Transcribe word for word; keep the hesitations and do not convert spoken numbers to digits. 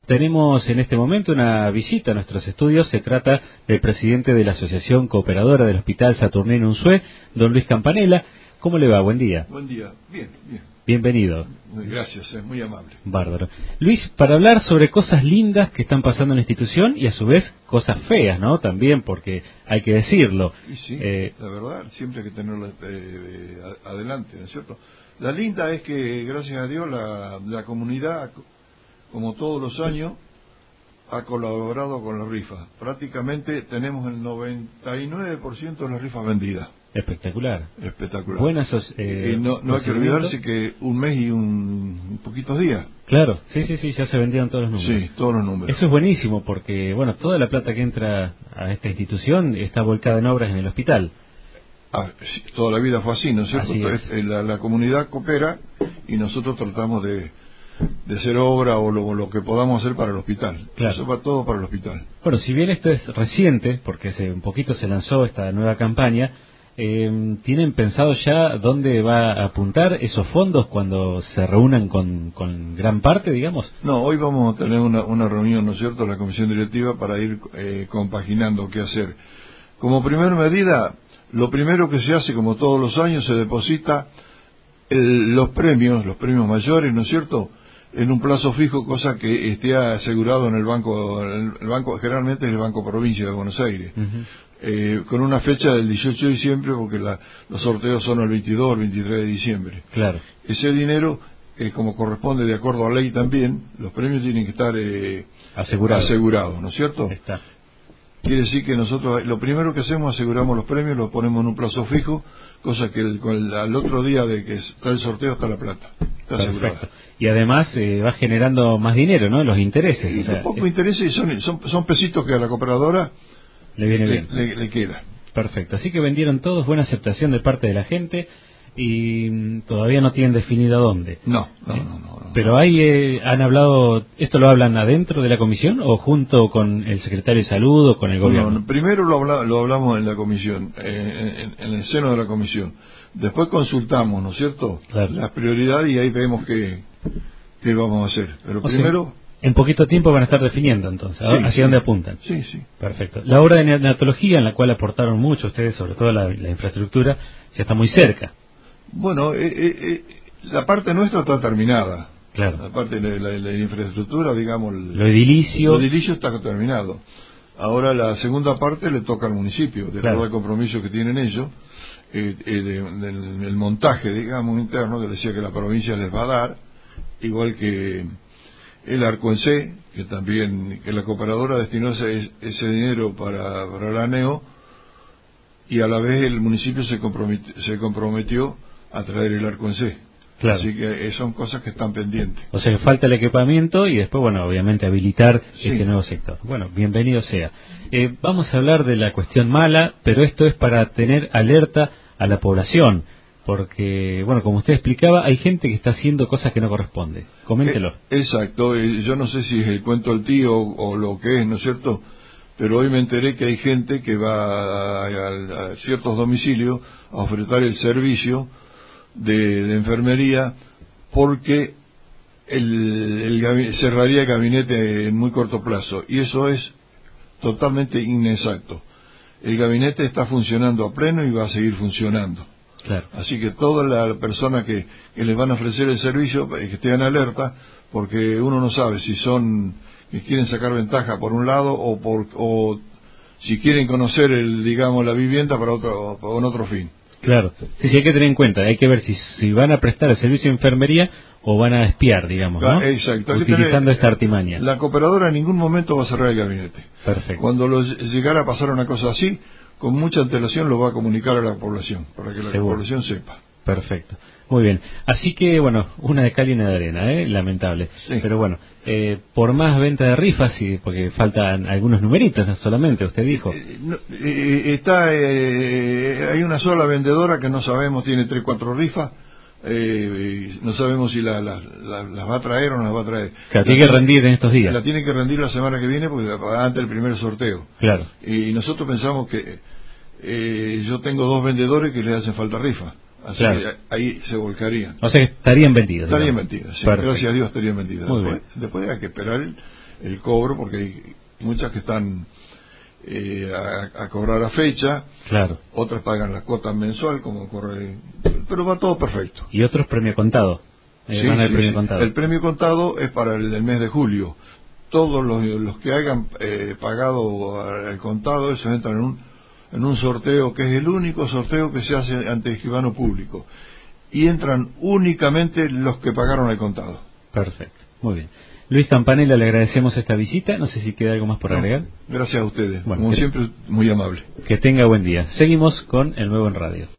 tenemos en este momento una visita a nuestros estudios. Se trata del presidente de la Asociación Cooperadora del Hospital Saturnino Unzué, don Luis Campanella. ¿Cómo le va? Buen día. Buen día. Bien, bien. Bienvenido. Gracias, es muy amable. Bárbaro. Luis, para hablar sobre cosas lindas que están pasando en la institución y a su vez cosas feas, ¿no? También, porque hay que decirlo. Y sí, eh, la verdad, siempre hay que tenerlo eh, adelante, ¿no es cierto? La linda es que, gracias a Dios, la, la comunidad, como todos los años, ha colaborado con la rifa. Prácticamente tenemos el noventa y nueve por ciento de las rifas vendidas. Espectacular. Espectacular. Buenas. Eh, y no, no hay que olvidarse que un mes y un, un poquitos días. Claro, sí, sí, sí, ya se vendieron todos los números. Sí, todos los números. Eso es buenísimo porque, bueno, toda la plata que entra a esta institución está volcada en obras en el hospital. Ah, sí, toda la vida fue así, ¿no es cierto? Así es. Entonces, la, la comunidad coopera y nosotros tratamos de, de hacer obra o lo, lo que podamos hacer para el hospital. Claro. Eso va todo para el hospital. Bueno, si bien esto es reciente, porque hace un poquito se lanzó esta nueva campaña, eh, ¿tienen pensado ya dónde va a apuntar esos fondos cuando se reúnan con, con gran parte, digamos? No, hoy vamos a tener una, una reunión, ¿no es cierto?, la comisión directiva para ir eh, compaginando qué hacer. Como primera medida, lo primero que se hace, como todos los años, se deposita el, los premios, los premios mayores, ¿no es cierto?, en un plazo fijo, cosa que esté asegurado en el banco, el, el banco generalmente es el Banco Provincia de Buenos Aires. Uh-huh. Eh, con una fecha del dieciocho de diciembre, porque la, los sorteos son el veintidós o el veintitrés de diciembre. Claro. Ese dinero, eh, como corresponde de acuerdo a ley también, los premios tienen que estar eh, asegurados, asegurado, ¿no es cierto? Está. Quiere decir que nosotros, lo primero que hacemos, aseguramos los premios, los ponemos en un plazo fijo, cosa que el, con el, al otro día de que está el sorteo está la plata. Está Perfecto. Y además eh, va generando más dinero, ¿no? Los intereses. Y o sea, los pocos es... intereses son, son, son pesitos que a la cooperadora le viene le, bien. Le, le queda. Perfecto. Así que vendieron todos, buena aceptación de parte de la gente y mm, todavía no tienen definido dónde. No, no, ¿Eh? no, no, no. Pero ahí eh, han hablado, ¿esto lo hablan adentro de la comisión o junto con el secretario de salud o con el gobierno? No, primero lo, habla, lo hablamos en la comisión, eh, en, en el seno de la comisión. Después consultamos, ¿no es cierto?, claro, las prioridades y ahí vemos qué, qué vamos a hacer. Pero o primero... sea, en poquito tiempo van a estar definiendo entonces, sí, ¿hacia sí. dónde apuntan? Sí, sí. Perfecto. La obra de neonatología, en la cual aportaron mucho ustedes, sobre todo la, la infraestructura, ya está muy cerca. Bueno, eh, eh, eh, la parte nuestra está terminada. Claro. La parte de la, la, la infraestructura, digamos... Lo edilicio... Lo edilicio está terminado. Ahora la segunda parte le toca al municipio, de claro, todo el compromiso que tienen ellos, eh, eh, de, del, del montaje, digamos, interno, que decía que la provincia les va a dar, igual que el Arconcé, que también, que la cooperadora destinó ese, ese dinero para, para la ANEO, y a la vez el municipio se comprometió, se comprometió a traer el Arconcé. Claro. Así que son cosas que están pendientes. O sea que falta el equipamiento y después, bueno, obviamente habilitar sí. este nuevo sector. Bueno, bienvenido sea. Eh, vamos a hablar de la cuestión mala, pero esto es para tener alerta a la población. Porque, bueno, como usted explicaba, hay gente que está haciendo cosas que no corresponde. Coméntelo. Eh, exacto. Eh, yo no sé si es el cuento del tío o, o lo que es, ¿no es cierto? Pero hoy me enteré que hay gente que va a, a, a ciertos domicilios a ofertar el servicio de, de enfermería porque el, el, cerraría el gabinete en muy corto plazo. Y eso es totalmente inexacto. El gabinete está funcionando a pleno y va a seguir funcionando. Claro. Así que todas las personas que, que les van a ofrecer el servicio, que estén alerta, porque uno no sabe si son que quieren sacar ventaja por un lado o por o si quieren conocer el digamos la vivienda para otro con otro fin. Claro. Sí, sí, hay que tener en cuenta, hay que ver si si van a prestar el servicio de enfermería o van a espiar, digamos, ¿no? Exacto. Utilizando tener, esta artimaña. La cooperadora en ningún momento va a cerrar el gabinete. Perfecto. Cuando lo, llegara a pasar una cosa así, con mucha antelación lo va a comunicar a la población, para que la Seguro. población sepa. Perfecto. Muy bien. Así que, bueno, una de cal y una de arena, ¿eh? Lamentable. Sí. Pero bueno, eh, por más venta de rifas, y porque faltan algunos numeritos, no solamente, usted dijo. Eh, no, eh, está, eh, hay una sola vendedora que no sabemos, tiene tres, cuatro rifas, eh, no sabemos si las la, la, la va a traer o no las va a traer. Claro, tiene que rendir en estos días. La tiene que rendir la semana que viene porque antes del primer sorteo. Claro. Y nosotros pensamos que eh, yo tengo dos vendedores que les hacen falta rifa. Así claro. que ahí se volcarían. O sea que estarían vendidos. Estarían digamos. vendidas, sí. Perfecto. Gracias a Dios estarían vendidas. Muy Después, bien. después hay que esperar el, el cobro, porque hay muchas que están eh, a, a cobrar a fecha, claro, otras pagan la cuota mensual, como corre, pero va todo perfecto. Y otros premio contado. Eh, Sí, van al sí, premio sí. contado. El premio contado es para el del mes de julio. Todos los, los que hayan eh, pagado el contado, esos entran en un, en un sorteo que es el único sorteo que se hace ante el escribano público. Y entran únicamente los que pagaron el contado. Perfecto, muy bien. Luis Campanella, le agradecemos esta visita. No sé si queda algo más por No, agregar. gracias a ustedes. Bueno, Como que, siempre, muy amable. Que tenga buen día. Seguimos con El Nuevo en Radio.